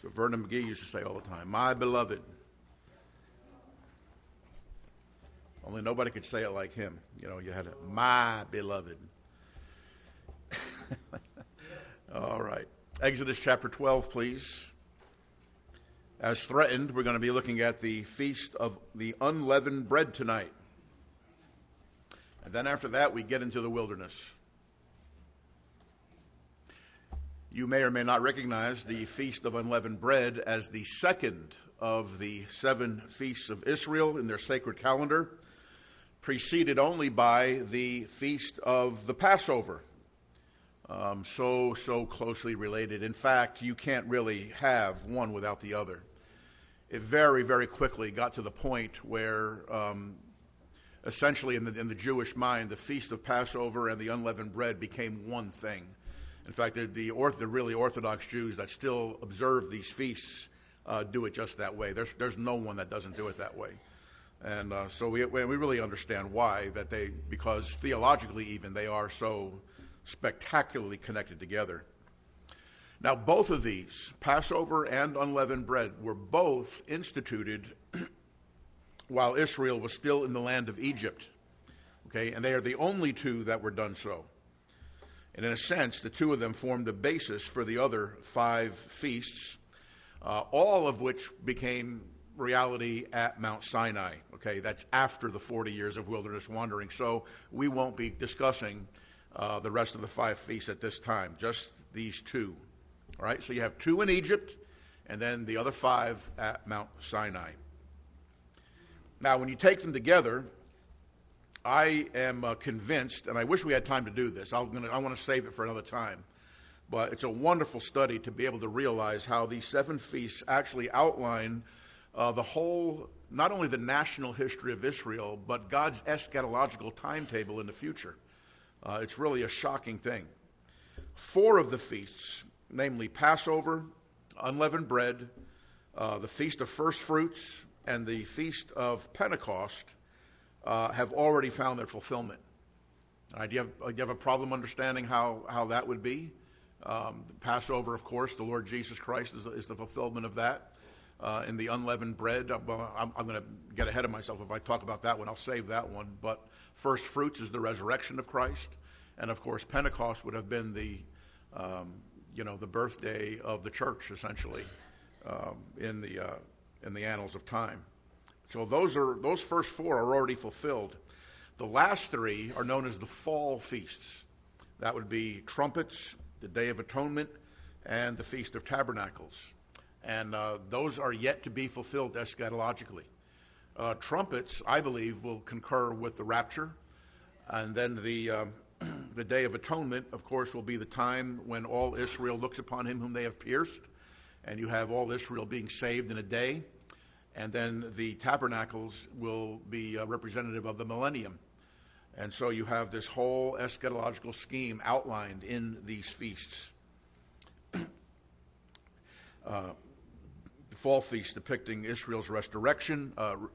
what Vernon McGee used to say all the time, my beloved. Only nobody could say it like him. You know, you had my beloved. All right. Exodus chapter 12, please. As threatened, we're going to be looking at the Feast of the Unleavened Bread tonight. And then after that, we get into the wilderness. You may or may not recognize the Feast of Unleavened Bread as the second of the 7 feasts of Israel in their sacred calendar, preceded only by the Feast of the Passover. So closely related. In fact, you can't really have one without the other. It very, very quickly got to the point where essentially in the Jewish mind, the Feast of Passover and the unleavened bread became one thing. In fact, the really Orthodox Jews that still observe these feasts do it just that way. There's no one that doesn't do it that way. And so we really understand why, because theologically even, they are so spectacularly connected together. Now, both of these, Passover and unleavened bread, were both instituted while Israel was still in the land of Egypt. Okay, and they are the only two that were done so. And in a sense, the two of them formed the basis for the other 5 feasts, all of which became reality at Mount Sinai. Okay, that's after the 40 years of wilderness wandering. So we won't be discussing the rest of the 5 feasts at this time, just these 2. All right, so you have 2 in Egypt, and then the other 5 at Mount Sinai. Now, when you take them together, I am convinced, and I wish we had time to do this. I want to save it for another time. But it's a wonderful study to be able to realize how these 7 feasts actually outline the whole, not only the national history of Israel, but God's eschatological timetable in the future. It's really a shocking thing. 4 of the feasts, namely Passover, unleavened bread, the Feast of First Fruits, and the Feast of Pentecost, have already found their fulfillment. Do you have a problem understanding how that would be? Passover, of course, the Lord Jesus Christ is the fulfillment of that. In the unleavened bread, I'm going to get ahead of myself. If I talk about that one, I'll save that one. But first fruits is the resurrection of Christ. And, of course, Pentecost would have been the birthday of the church, essentially, in the annals of time. So those first 4 are already fulfilled. The last 3 are known as the fall feasts. That would be trumpets, the Day of Atonement, and the Feast of Tabernacles. And those are yet to be fulfilled eschatologically. Trumpets, I believe, will concur with the rapture. And then the Day of Atonement, of course, will be the time when all Israel looks upon him whom they have pierced. And you have all Israel being saved in a day. And then the tabernacles will be representative of the millennium. And so you have this whole eschatological scheme outlined in these feasts. The fall feast depicting Israel's restoration,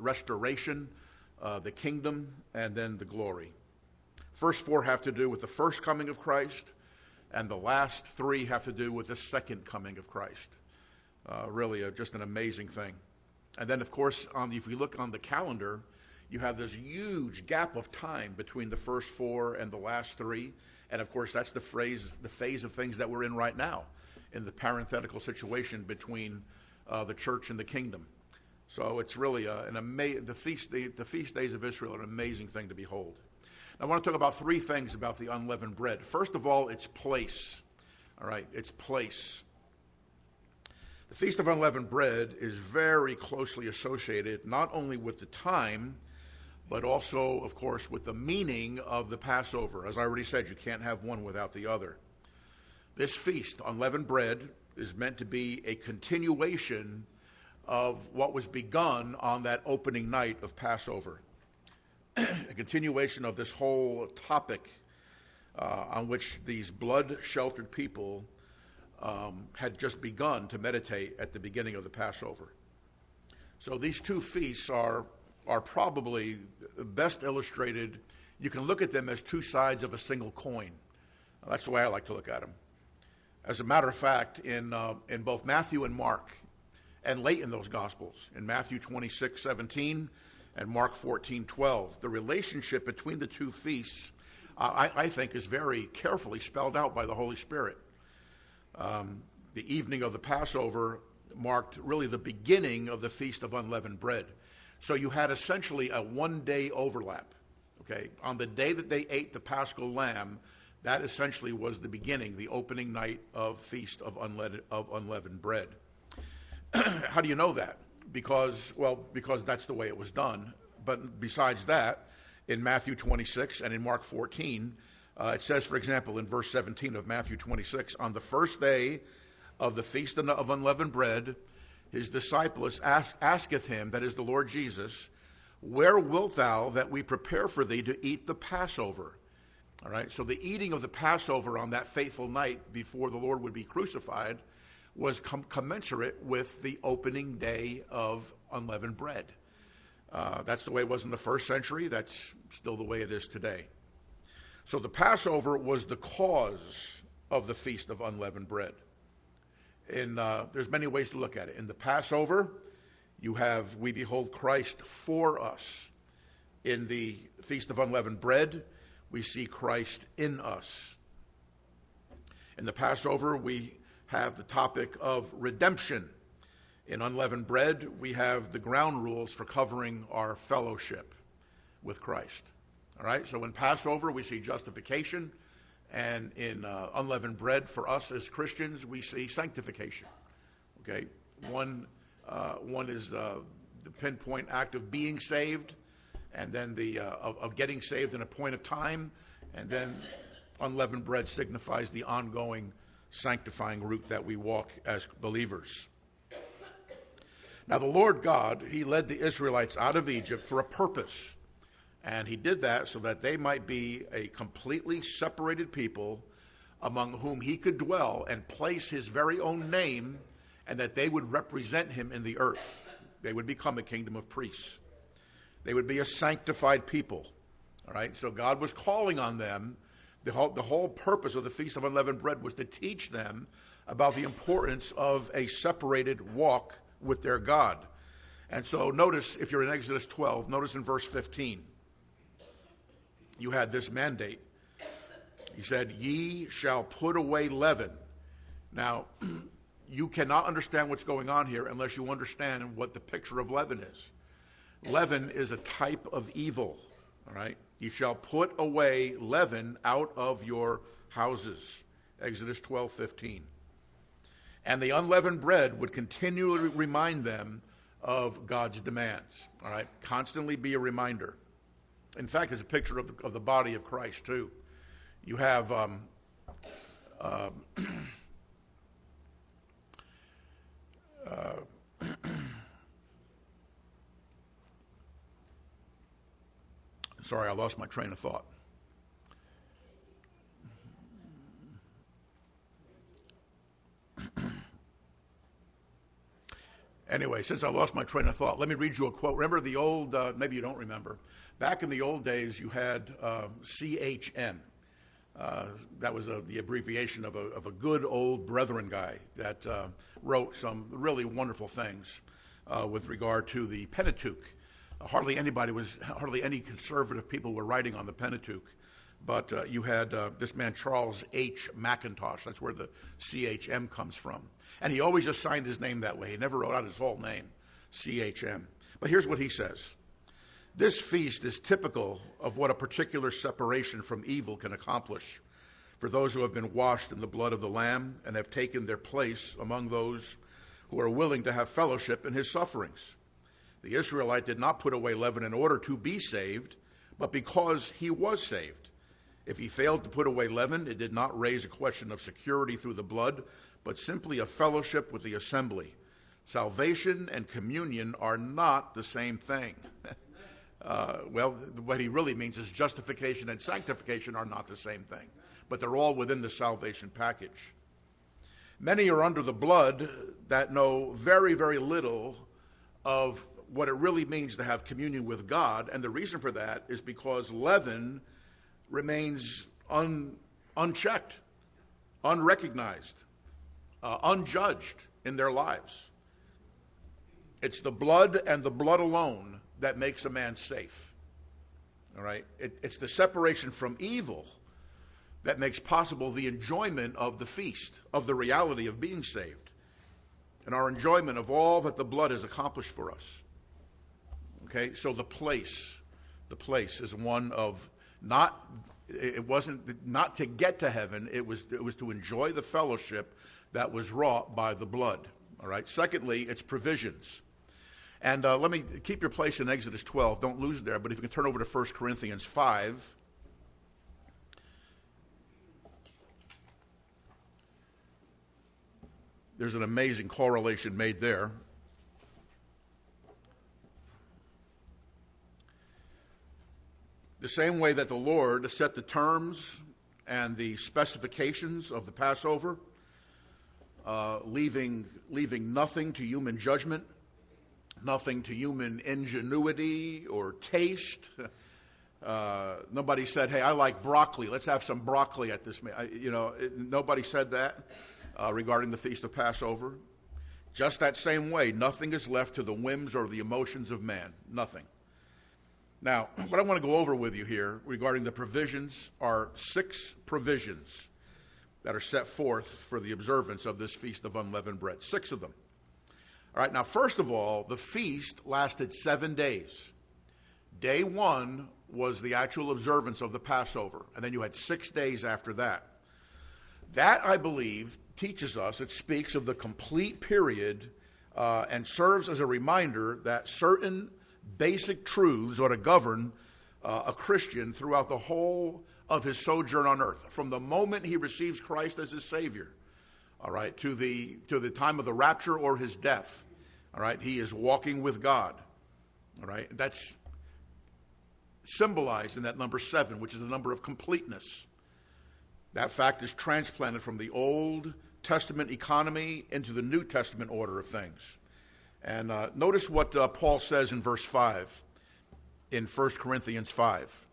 the kingdom, and then the glory. First 4 have to do with the first coming of Christ, and the last 3 have to do with the second coming of Christ. Really just an amazing thing. And then, of course, if you look on the calendar, you have this huge gap of time between the first 4 and the last 3. And, of course, that's the phase of things that we're in right now, in the parenthetical situation between the church and the kingdom. So it's really the feast days of Israel are an amazing thing to behold. Now, I want to talk about 3 things about the unleavened bread. First of all, its place. All right, its place. The Feast of Unleavened Bread is very closely associated not only with the time, but also, of course, with the meaning of the Passover. As I already said, you can't have one without the other. This feast, unleavened bread, is meant to be a continuation of what was begun on that opening night of Passover. A continuation of this whole topic on which these blood-sheltered people had just begun to meditate at the beginning of the Passover. So these 2 feasts are probably best illustrated. You can look at them as 2 sides of a single coin. That's the way I like to look at them. As a matter of fact, in both Matthew and Mark, and late in those Gospels, in Matthew 26:17 and Mark 14:12. The relationship between the two feasts, I think, is very carefully spelled out by the Holy Spirit. The evening of the Passover marked really the beginning of the Feast of Unleavened Bread. So you had essentially a one-day overlap. Okay, on the day that they ate the Paschal lamb, that essentially was the beginning, the opening night of Feast of Unleavened Bread. How do you know that? Because that's the way it was done. But besides that, in Matthew 26 and in Mark 14, it says, for example, in verse 17 of Matthew 26, on the first day of the Feast of Unleavened Bread, his disciples asketh him, that is the Lord Jesus, where wilt thou that we prepare for thee to eat the Passover? All right, so the eating of the Passover on that fateful night before the Lord would be crucified was commensurate with the opening day of unleavened bread. That's the way it was in the first century. That's still the way it is today. So the Passover was the cause of the Feast of Unleavened Bread. There's many ways to look at it. In the Passover, we behold Christ for us. In the Feast of Unleavened Bread, we see Christ in us. In the Passover, we have the topic of redemption. In unleavened bread, we have the ground rules for covering our fellowship with Christ. All right, so in Passover, we see justification, and in unleavened bread, for us as Christians, we see sanctification. Okay, one is the pinpoint act of being saved, and then of getting saved in a point of time, and then unleavened bread signifies the ongoing sanctifying route that we walk as believers. Now the Lord God, he led the Israelites out of Egypt for a purpose, and he did that so that they might be a completely separated people among whom he could dwell and place his very own name, and that they would represent him in the earth. They would become a kingdom of priests. They would be a sanctified people. All right, so God was calling on them. The whole purpose of the Feast of Unleavened Bread was to teach them about the importance of a separated walk with their God. And so notice, if you're in Exodus 12, notice in verse 15, you had this mandate. He said, ye shall put away leaven. Now, you cannot understand what's going on here unless you understand what the picture of leaven is. Leaven is a type of evil, all right? You shall put away leaven out of your houses. Exodus 12:15. And the unleavened bread would continually remind them of God's demands, all right? Constantly be a reminder. In fact, it's a picture of the body of Christ, too. You have sorry, I lost my train of thought. Anyway, since I lost my train of thought, let me read you a quote. Remember the old, maybe you don't remember, back in the old days you had CHM. That was the abbreviation of a good old Brethren guy that wrote some really wonderful things with regard to the Pentateuch. Hardly any conservative people were writing on the Pentateuch, but you had this man Charles H. McIntosh. That's where the CHM comes from. And he always just signed his name that way. He never wrote out his whole name, CHM. But here's what he says. This feast is typical of what a particular separation from evil can accomplish for those who have been washed in the blood of the Lamb and have taken their place among those who are willing to have fellowship in his sufferings. The Israelite did not put away leaven in order to be saved, but because he was saved. If he failed to put away leaven, it did not raise a question of security through the blood, but simply a fellowship with the assembly. Salvation and communion are not the same thing. Well, what he really means is justification and sanctification are not the same thing, but they're all within the salvation package. Many are under the blood that know very, very little of what it really means to have communion with God, and the reason for that is because leaven remains unchecked, unrecognized, unjudged in their lives. It's the blood and the blood alone that makes a man safe. All right? It's the separation from evil that makes possible the enjoyment of the feast, of the reality of being saved, and our enjoyment of all that the blood has accomplished for us. Okay? So the place is one of it wasn't not to get to heaven, it was to enjoy the fellowship that was wrought by the blood. All right? Secondly, it's provisions. And let me keep your place in Exodus 12. Don't lose there, but if you can turn over to 1 Corinthians 5. There's an amazing correlation made there. The same way that the Lord set the terms and the specifications of the Passover, leaving nothing to human judgment, nothing to human ingenuity or taste. Nobody said, "Hey, I like broccoli. Let's have some broccoli at this." Nobody said that regarding the Feast of Passover. Just that same way, nothing is left to the whims or the emotions of man. Nothing. Now, what I want to go over with you here regarding the provisions are 6 provisions that are set forth for the observance of this Feast of Unleavened Bread. 6 of them. All right, now, first of all, the feast lasted 7 days. Day 1 was the actual observance of the Passover, and then you had 6 days after that. That, I believe, teaches us, it speaks of the complete period and serves as a reminder that certain basic truths ought to govern a Christian throughout the whole of his sojourn on earth, from the moment he receives Christ as his Savior, all right, to the time of the rapture or his death. All right, he is walking with God. All right, that's symbolized in that number 7, which is the number of completeness. That fact is transplanted from the Old Testament economy into the New Testament order of things. And notice what Paul says in verse 5 in 1 Corinthians 5.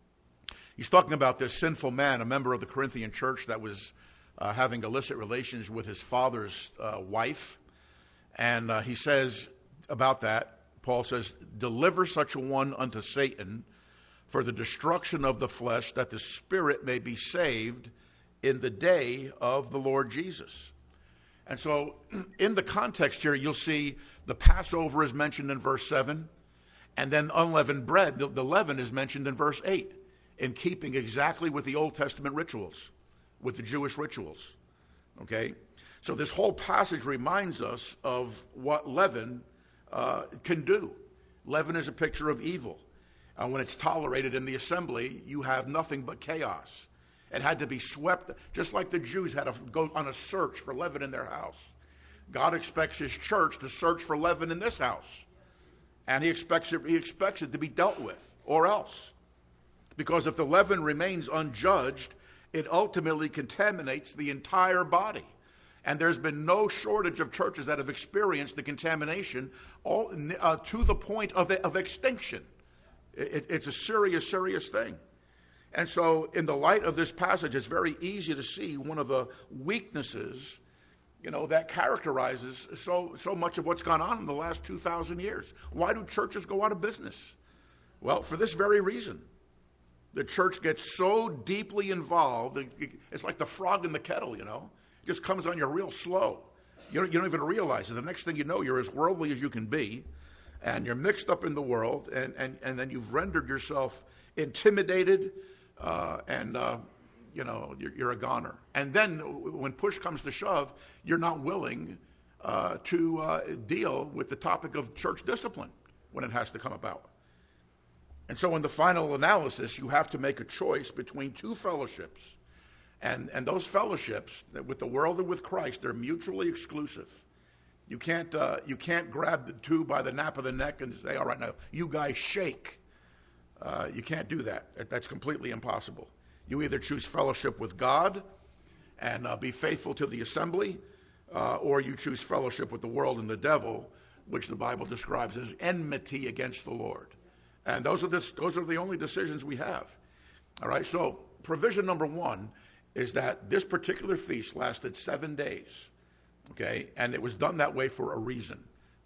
He's talking about this sinful man, a member of the Corinthian church that was having illicit relations with his father's wife. And he says about that, Paul says, "Deliver such a one unto Satan for the destruction of the flesh, that the spirit may be saved in the day of the Lord Jesus." And so in the context here, you'll see the Passover is mentioned in verse 7, and then unleavened bread, the leaven, is mentioned in verse 8, in keeping exactly with the Old Testament rituals, with the Jewish rituals. Okay? So this whole passage reminds us of what leaven can do. Leaven is a picture of evil. When it's tolerated in the assembly, you have nothing but chaos. It had to be swept, just like the Jews had to go on a search for leaven in their house. God expects his church to search for leaven in this house. And he expects it to be dealt with, or else. Because if the leaven remains unjudged, it ultimately contaminates the entire body. And there's been no shortage of churches that have experienced the contamination to the point of extinction. It's a serious, serious thing. And so in the light of this passage, it's very easy to see one of the weaknesses, that characterizes so much of what's gone on in the last 2,000 years. Why do churches go out of business? Well, for this very reason. The church gets so deeply involved, it's like the frog in the kettle, It just comes on you real slow. You don't even realize it. The next thing you know, you're as worldly as you can be, and you're mixed up in the world, and then you've rendered yourself intimidated, you're a goner. And then when push comes to shove, you're not willing to deal with the topic of church discipline when it has to come about. And so in the final analysis, you have to make a choice between 2 fellowships. And those fellowships, with the world and with Christ, they're mutually exclusive. You can't grab the 2 by the nape of the neck and say, "All right, now, you guys shake." You can't do that. That's completely impossible. You either choose fellowship with God and be faithful to the assembly, or you choose fellowship with the world and the devil, which the Bible describes as enmity against the Lord. And those are the only decisions we have. All right, so provision number 1 is that this particular feast lasted 7 days, okay? And it was done that way for a reason,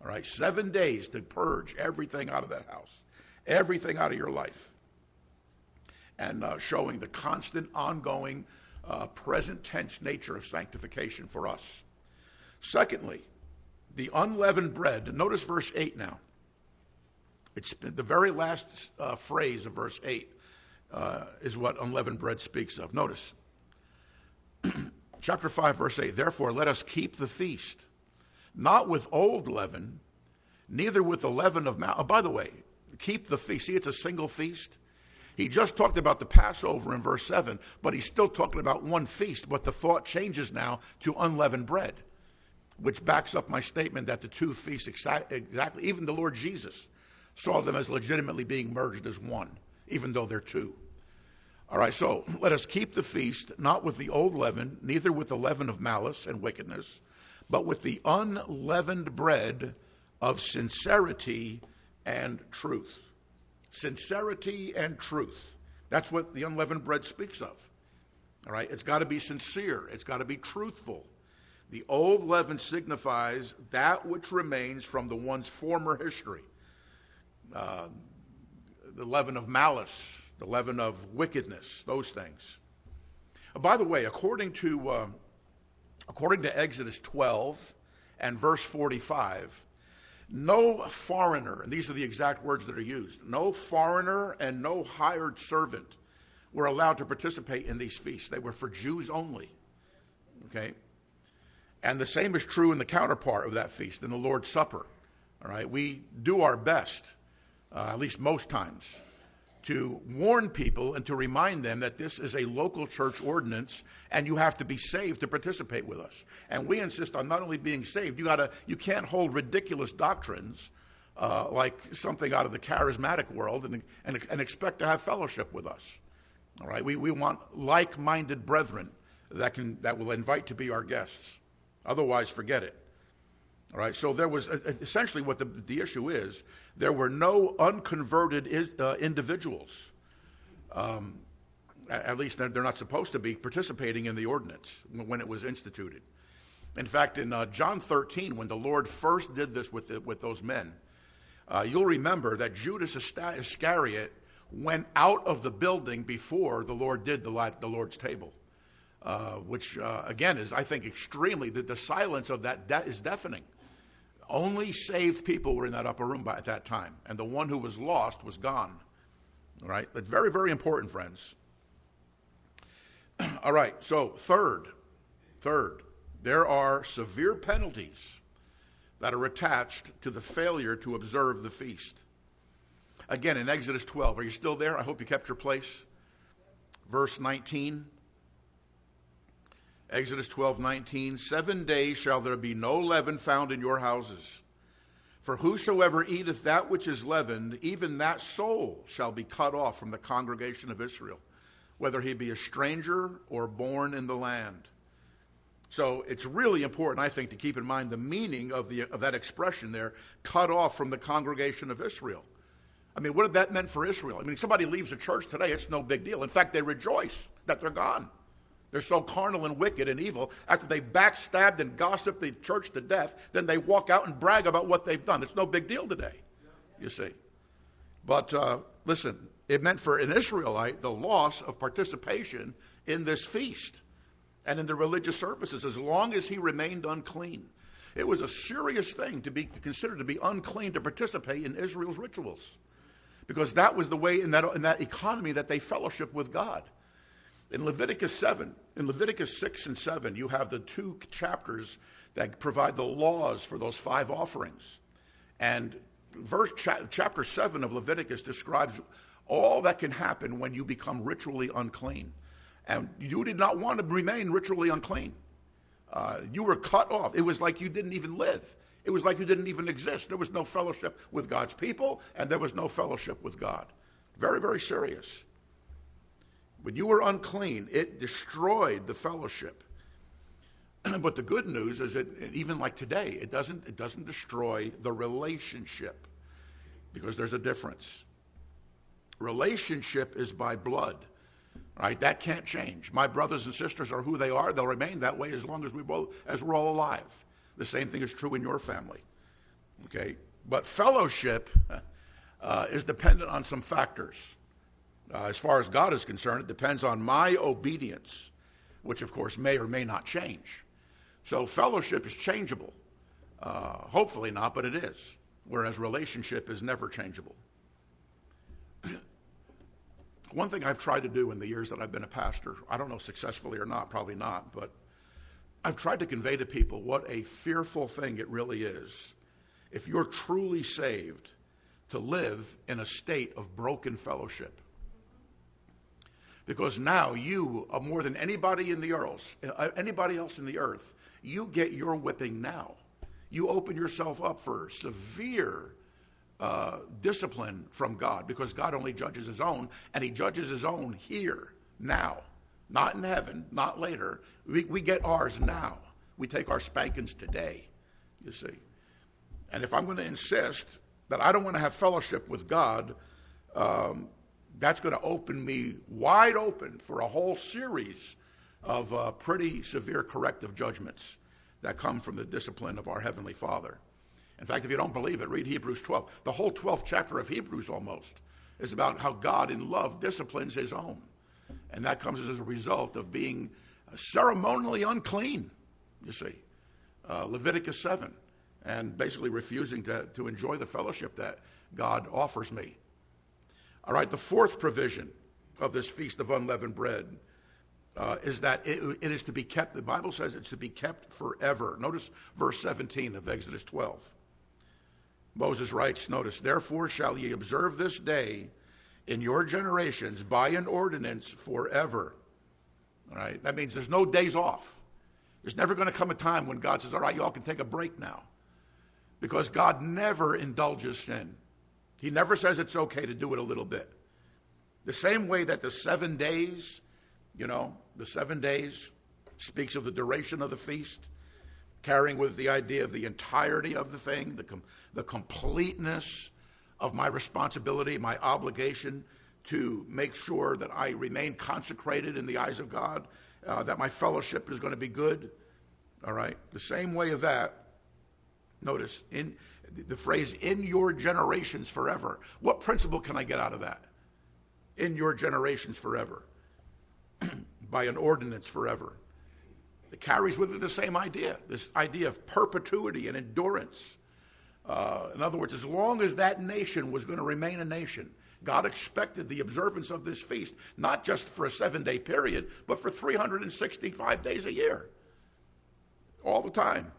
All right, 7 days to purge everything out of that house, everything out of your life. And showing the constant, ongoing, present tense nature of sanctification for us. Secondly, the unleavened bread. Notice verse 8 now. It's the very last phrase of verse 8 is what unleavened bread speaks of. Notice, chapter 5, verse 8, therefore let us keep the feast, not with old leaven, neither with the leaven of malice. Oh, by the way, keep the feast. See, it's a single feast. He just talked about the Passover in verse 7, but he's still talking about one feast, but the thought changes now to unleavened bread, which backs up my statement that the two feasts exactly, even the Lord Jesus saw them as legitimately being merged as one, even though they're two. All right, so let us keep the feast, not with the old leaven, neither with the leaven of malice and wickedness, but with the unleavened bread of sincerity and truth. Sincerity and truth. That's what the unleavened bread speaks of. All right, it's got to be sincere. It's got to be truthful. The old leaven signifies that which remains from the one's former history. The leaven of malice, the leaven of wickedness, those things. By the way, according to Exodus 12 and verse 45, no foreigner, and these are the exact words that are used, no foreigner and no hired servant were allowed to participate in these feasts. They were for Jews only. Okay? And the same is true in the counterpart of that feast, in the Lord's Supper. All right? We do our best, at least most times, to warn people and to remind them that this is a local church ordinance and you have to be saved to participate with us. And we insist on not only being saved, you can't hold ridiculous doctrines like something out of the charismatic world and expect to have fellowship with us. All right, we want like-minded brethren that will invite to be our guests. Otherwise, forget it. All right, so there was essentially what the issue is. There were no unconverted individuals. At least they're not supposed to be participating in the ordinance when it was instituted. In fact, in John 13, when the Lord first did this with those men, you'll remember that Judas Iscariot went out of the building before the Lord did the Lord's table, which again is, I think, extremely, the silence of that is deafening. Only saved people were in that upper room at that time, and the one who was lost was gone. All right, that's very, very important, friends. All right, so third, there are severe penalties that are attached to the failure to observe the feast. Again, in Exodus 12, are you still there? I hope you kept your place. Verse 19. Exodus 12:19, 7 days shall there be no leaven found in your houses. For whosoever eateth that which is leavened, even that soul shall be cut off from the congregation of Israel, whether he be a stranger or born in the land. So it's really important, I think, to keep in mind the meaning of that expression there, cut off from the congregation of Israel. I mean, what did that mean for Israel? I mean, somebody leaves a church today, it's no big deal. In fact, they rejoice that they're gone. They're so carnal and wicked and evil. After they backstabbed and gossiped the church to death, then they walk out and brag about what they've done. It's no big deal today, you see. But listen, it meant for an Israelite the loss of participation in this feast and in the religious services as long as he remained unclean. It was a serious thing to be considered to be unclean to participate in Israel's rituals, because that was the way in that economy that they fellowship with God. In Leviticus 6 and 7, you have the two chapters that provide the laws for those 5 offerings. And chapter 7 of Leviticus describes all that can happen when you become ritually unclean. And you did not want to remain ritually unclean. You were cut off. It was like you didn't even live. It was like you didn't even exist. There was no fellowship with God's people, and there was no fellowship with God. Very, very serious. When you were unclean, it destroyed the fellowship. But the good news is that even like today, it doesn't destroy the relationship, because there's a difference. Relationship is by blood, right? That can't change. My brothers and sisters are who they are. They'll remain that way as long as we're all alive. The same thing is true in your family. Okay? But fellowship is dependent on some factors. As far as God is concerned, it depends on my obedience, which of course may or may not change. So fellowship is changeable. Hopefully not, but it is. Whereas relationship is never changeable. One thing I've tried to do in the years that I've been a pastor, I don't know successfully or not, probably not, but I've tried to convey to people what a fearful thing it really is, if you're truly saved, to live in a state of broken fellowship. Because now you, more than anybody else in the earth, you get your whipping now. You open yourself up for severe discipline from God, because God only judges his own, and he judges his own here, now. Not in heaven, not later. We get ours now. We take our spankings today, you see. And if I'm going to insist that I don't want to have fellowship with God, that's going to open me wide open for a whole series of pretty severe corrective judgments that come from the discipline of our Heavenly Father. In fact, if you don't believe it, read Hebrews 12. The whole 12th chapter of Hebrews almost is about how God in love disciplines his own. And that comes as a result of being ceremonially unclean, you see. Leviticus 7. And basically refusing to enjoy the fellowship that God offers me. All right, the fourth provision of this Feast of Unleavened Bread is that it is to be kept. The Bible says it's to be kept forever. Notice verse 17 of Exodus 12. Moses writes, notice, therefore shall ye observe this day in your generations by an ordinance forever. All right, that means there's no days off. There's never going to come a time when God says, all right, you all can take a break now. Because God never indulges sin. He never says it's okay to do it a little bit. The same way that the 7 days, the 7 days speaks of the duration of the feast, carrying with the idea of the entirety of the thing, the completeness of my responsibility, my obligation to make sure that I remain consecrated in the eyes of God, that my fellowship is going to be good. All right? The same way of that, notice, in the phrase, in your generations forever. What principle can I get out of that? In your generations forever. By an ordinance forever. It carries with it the same idea, this idea of perpetuity and endurance. In other words, as long as that nation was going to remain a nation, God expected the observance of this feast, not just for a 7-day period, but for 365 days a year. All the time.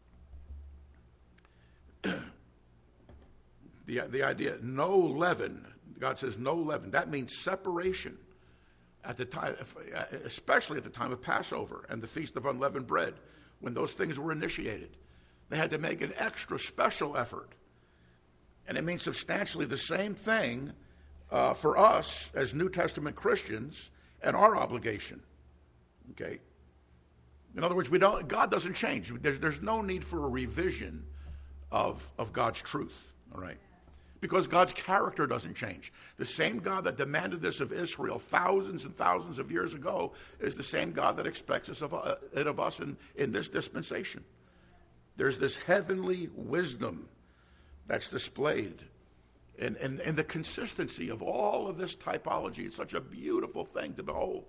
The idea, no leaven. God says no leaven. That means separation at the time, especially at the time of Passover and the Feast of Unleavened Bread, when those things were initiated. They had to make an extra special effort. And it means substantially the same thing for us as New Testament Christians and our obligation. Okay? In other words, God doesn't change. There's no need for a revision of God's truth, all right? Because God's character doesn't change. The same God that demanded this of Israel thousands and thousands of years ago is the same God that expects it of us in this dispensation. There's this heavenly wisdom that's displayed. And the consistency of all of this typology is such a beautiful thing to behold.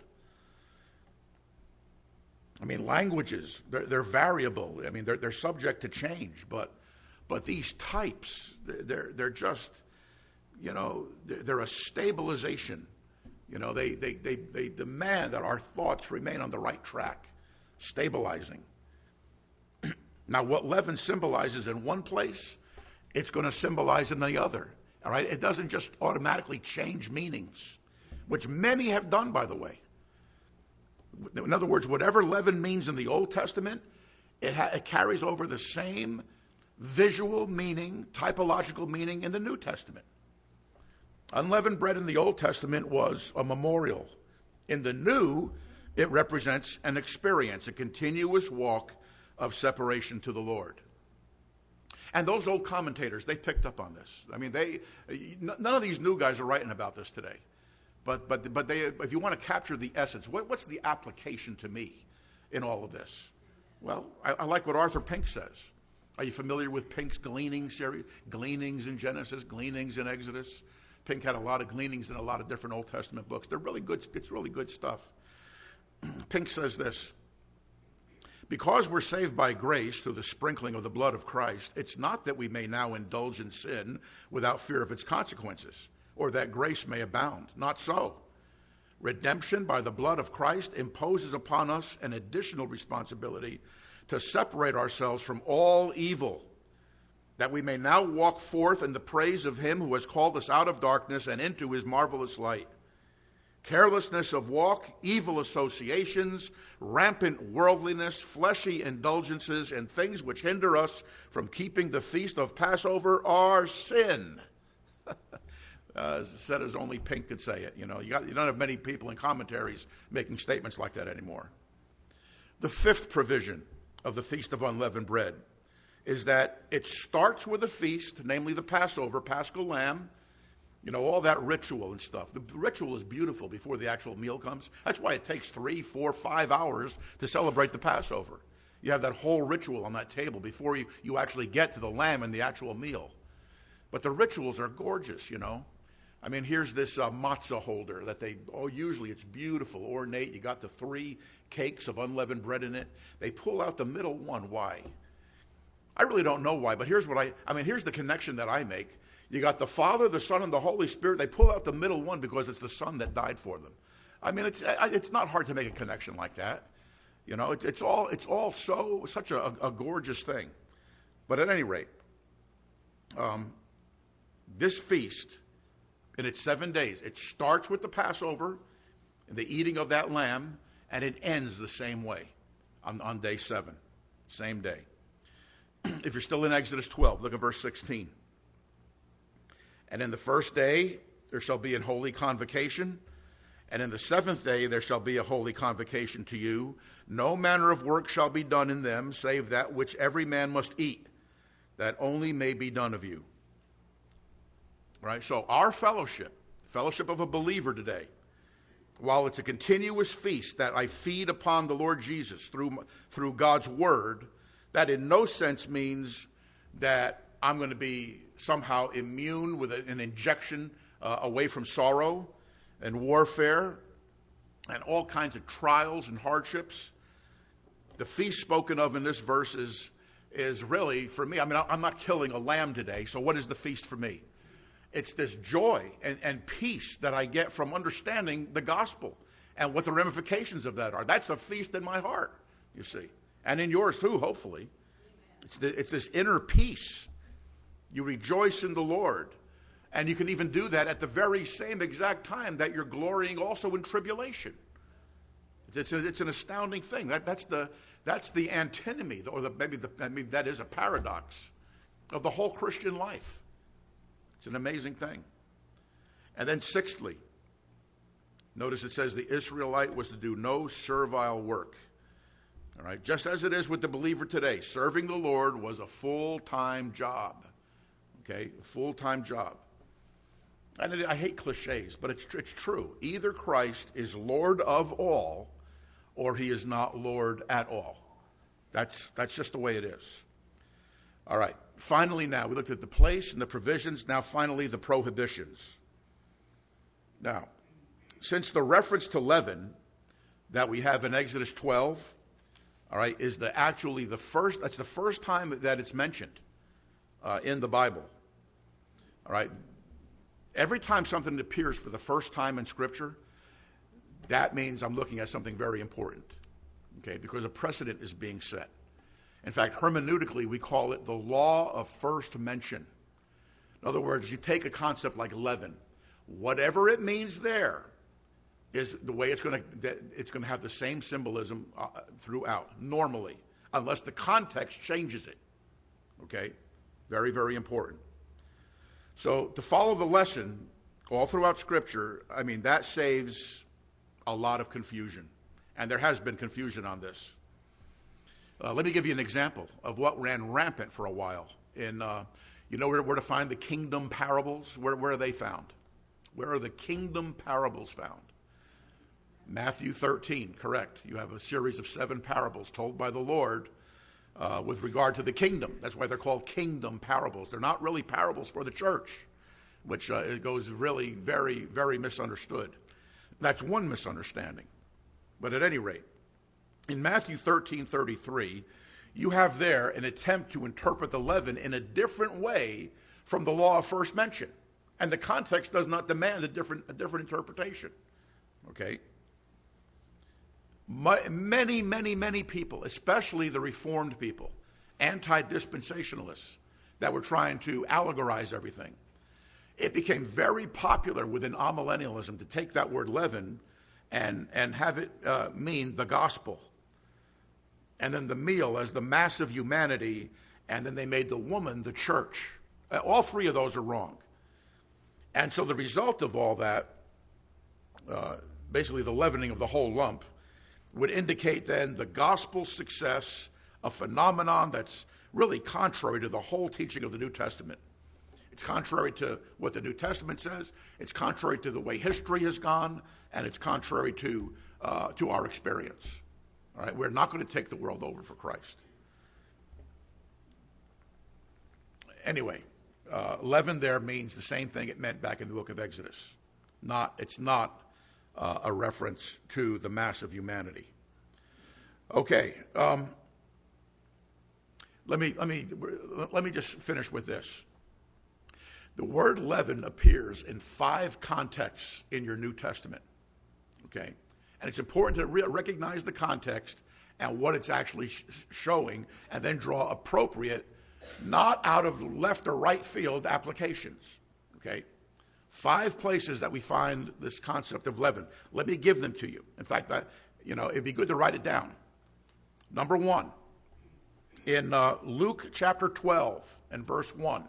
I mean, languages, they're variable. I mean, they're subject to change, but these types, they're just, they're a stabilization. They demand that our thoughts remain on the right track, stabilizing. Now, what leaven symbolizes in one place, it's going to symbolize in the other. All right? It doesn't just automatically change meanings, which many have done, by the way. In other words, whatever leaven means in the Old Testament, it carries over the same visual meaning, typological meaning in the New Testament. Unleavened bread in the Old Testament was a memorial. In the New, it represents an experience, a continuous walk of separation to the Lord. And those old commentators, they picked up on this. I mean, none of these new guys are writing about this today. But they, if you want to capture the essence, what's the application to me in all of this? Well, I like what Arthur Pink says. Are you familiar with Pink's Gleaning series? Gleanings in Genesis, Gleanings in Exodus. Pink had a lot of gleanings in a lot of different Old Testament books. They're really good. It's really good stuff. Pink says this: because we're saved by grace through the sprinkling of the blood of Christ, it's not that we may now indulge in sin without fear of its consequences, or that grace may abound. Not so. Redemption by the blood of Christ imposes upon us an additional responsibility to separate ourselves from all evil, that we may now walk forth in the praise of him who has called us out of darkness and into his marvelous light. Carelessness of walk, evil associations, rampant worldliness, fleshy indulgences, and things which hinder us from keeping the feast of Passover are sin. Said as only Pink could say it. You don't have many people in commentaries making statements like that anymore. The fifth provision of the Feast of Unleavened Bread is that it starts with a feast, namely the Passover, Paschal Lamb, all that ritual and stuff. The ritual is beautiful before the actual meal comes. That's why it takes 3, 4, 5 hours to celebrate the Passover. You have that whole ritual on that table before you actually get to the lamb and the actual meal. But the rituals are gorgeous, I mean, here's this matzah holder that usually it's beautiful, ornate. You got the 3 cakes of unleavened bread in it. They pull out the middle one. Why? I really don't know why, but here's here's the connection that I make. You got the Father, the Son, and the Holy Spirit. They pull out the middle one because it's the Son that died for them. I mean, it's not hard to make a connection like that. It's all such a gorgeous thing. But at any rate, this feast, in its 7 days, it starts with the Passover, and the eating of that lamb, and it ends the same way on day 7, same day. If you're still in Exodus 12, look at verse 16. And in the first day there shall be an holy convocation, and in the 7th day there shall be a holy convocation to you. No manner of work shall be done in them, save that which every man must eat, that only may be done of you. Right? So our fellowship of a believer today, while it's a continuous feast that I feed upon the Lord Jesus through God's word, that in no sense means that I'm going to be somehow immune with an injection away from sorrow and warfare and all kinds of trials and hardships. The feast spoken of in this verse is really, for me, I'm not killing a lamb today, so what is the feast for me? It's this joy and peace that I get from understanding the gospel and what the ramifications of that are. That's a feast in my heart, you see. And in yours too, hopefully. It's this inner peace. You rejoice in the Lord. And you can even do that at the very same exact time that you're glorying also in tribulation. It's an astounding thing. That's the antinomy, or maybe that is a paradox of the whole Christian life. It's an amazing thing. And then sixthly, notice it says the Israelite was to do no servile work. All right, just as it is with the believer today, serving the Lord was a full-time job. Okay, a full-time job. And I hate cliches, but it's true. Either Christ is Lord of all, or he is not Lord at all. That's just the way it is. All right, finally now, we looked at the place and the provisions. Now finally the prohibitions. Now, since the reference to leaven that we have in Exodus 12, all right, is that's the first time that it's mentioned in the Bible. All right, every time something appears for the first time in Scripture, that means I'm looking at something very important, okay, because a precedent is being set. In fact, hermeneutically, we call it the law of first mention. In other words, you take a concept like leaven. Whatever it means there is the way it's going to have the same symbolism throughout, normally, unless the context changes it. Okay? Very, very important. So to follow the lesson all throughout Scripture, that saves a lot of confusion. And there has been confusion on this. Let me give you an example of what ran rampant for a while. You know where to find the kingdom parables? Where are they found? Where are the kingdom parables found? Matthew 13, correct. You have a series of 7 parables told by the Lord with regard to the kingdom. That's why they're called kingdom parables. They're not really parables for the church, which it goes really very, very misunderstood. That's one misunderstanding. But at any rate, in Matthew 13:33, you have there an attempt to interpret the leaven in a different way from the law of first mention. And the context does not demand a different interpretation. Okay? Many, many, many people, especially the Reformed people, anti-dispensationalists that were trying to allegorize everything, it became very popular within amillennialism to take that word leaven and have it mean the gospel. And then the meal as the mass of humanity, and then they made the woman the church. All three of those are wrong. And so the result of all that, basically the leavening of the whole lump, would indicate then the gospel success, a phenomenon that's really contrary to the whole teaching of the New Testament. It's contrary to what the New Testament says, it's contrary to the way history has gone, and it's contrary to our experience. All right, we're not going to take the world over for Christ. Anyway, leaven there means the same thing it meant back in the book of Exodus. It's not a reference to the mass of humanity. Okay, let me just finish with this. The word leaven appears in 5 contexts in your New Testament. Okay, and it's important to recognize the context and what it's actually showing, and then draw appropriate, not out of left or right field applications. Okay. 5 places that we find this concept of leaven. Let me give them to you. In fact, it'd be good to write it down. Number 1, in Luke chapter 12 and verse 1,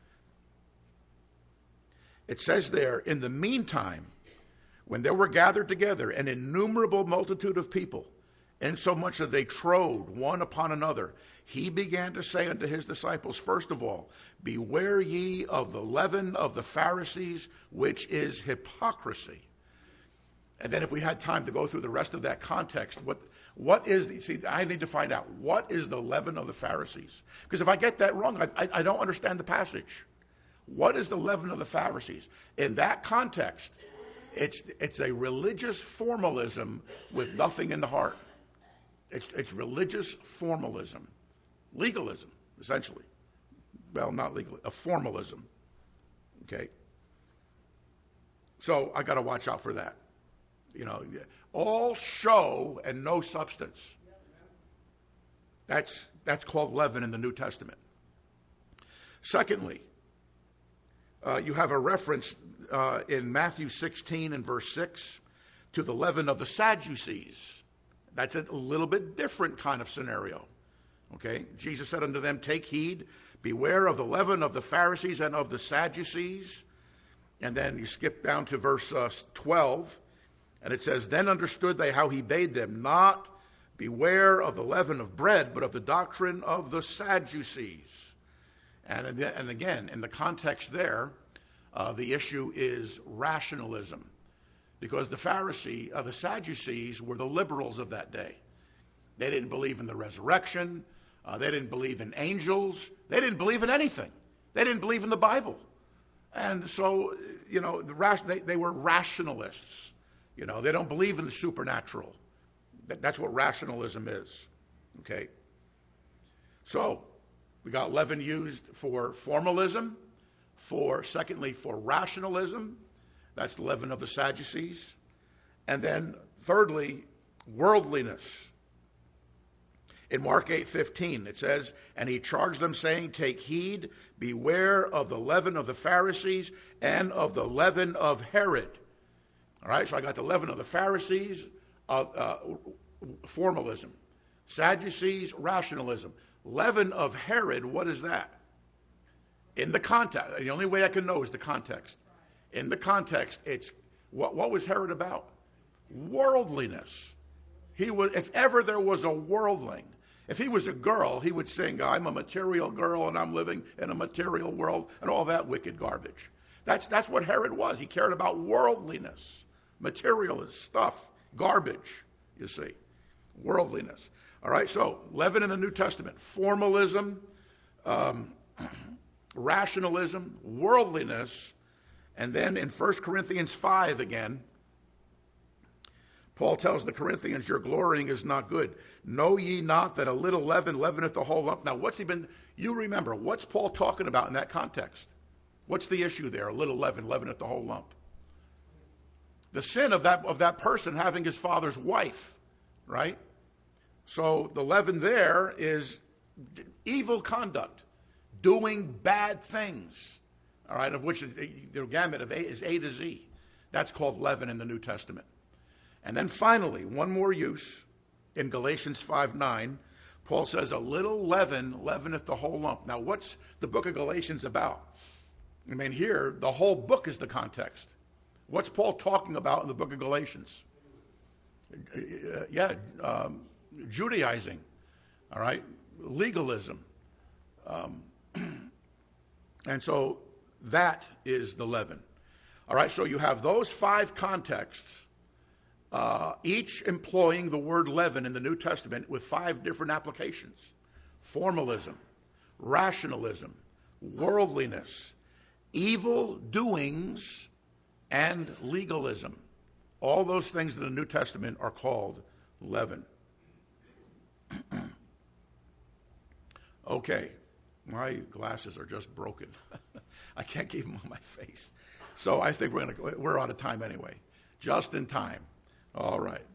it says there, in the meantime, when there were gathered together an innumerable multitude of people, insomuch that they trode one upon another, he began to say unto his disciples, first of all, beware ye of the leaven of the Pharisees, which is hypocrisy. And then if we had time to go through the rest of that context, I need to find out, what is the leaven of the Pharisees? Because if I get that wrong, I don't understand the passage. What is the leaven of the Pharisees? In that context, it's a religious formalism with nothing in the heart. It's religious formalism. Legalism, essentially. Well, not legal, a formalism. Okay? So I got to watch out for that. All show and no substance. That's called leaven in the New Testament. Secondly, you have a reference in Matthew 16 and verse 6 to the leaven of the Sadducees. That's a little bit different kind of scenario. Okay? Jesus said unto them, take heed, beware of the leaven of the Pharisees and of the Sadducees. And then you skip down to verse 12, and it says, then understood they how he bade them not beware of the leaven of bread, but of the doctrine of the Sadducees. And again, in the context there, the issue is rationalism. Because the Sadducees were the liberals of that day. They didn't believe in the resurrection. They didn't believe in angels. They didn't believe in anything. They didn't believe in the Bible. And so, they were rationalists. They don't believe in the supernatural. That's what rationalism is. Okay? So, we got leaven used for formalism, secondly, for rationalism. That's the leaven of the Sadducees. And then, thirdly, worldliness. In Mark 8:15, it says, and he charged them, saying, take heed, beware of the leaven of the Pharisees and of the leaven of Herod. All right, so I got the leaven of the Pharisees, formalism. Sadducees, rationalism. Leaven of Herod, what is that? In the context, the only way I can know is the context. In the context, it's what was Herod about? Worldliness. He was, if ever there was a worldling, if he was a girl, he would sing, I'm a material girl and I'm living in a material world, and all that wicked garbage. That's what Herod was. He cared about worldliness, materialist stuff, garbage, you see. Worldliness. All right, so leaven in the New Testament. Formalism, rationalism, worldliness, and then in 1 Corinthians 5 again, Paul tells the Corinthians, your glorying is not good. Know ye not that a little leaven leaveneth the whole lump? Now, you remember, what's Paul talking about in that context? What's the issue there? A little leaven leaveneth the whole lump. The sin of that person having his father's wife, right? So the leaven there is evil conduct, doing bad things, all right, of which the gamut of is A to Z. That's called leaven in the New Testament. And then finally, one more use in Galatians 5:9. Paul says, a little leaven leaveneth the whole lump. Now, what's the book of Galatians about? I mean, here, the whole book is the context. What's Paul talking about in the book of Galatians? Judaizing, all right, legalism. And so that is the leaven. All right, so you have those 5 contexts, each employing the word leaven in the New Testament with 5 different applications. Formalism, rationalism, worldliness, evil doings, and legalism. All those things in the New Testament are called leaven. Okay, my glasses are just broken. I can't keep them on my face. So I think we're out of time anyway. Just in time. All right.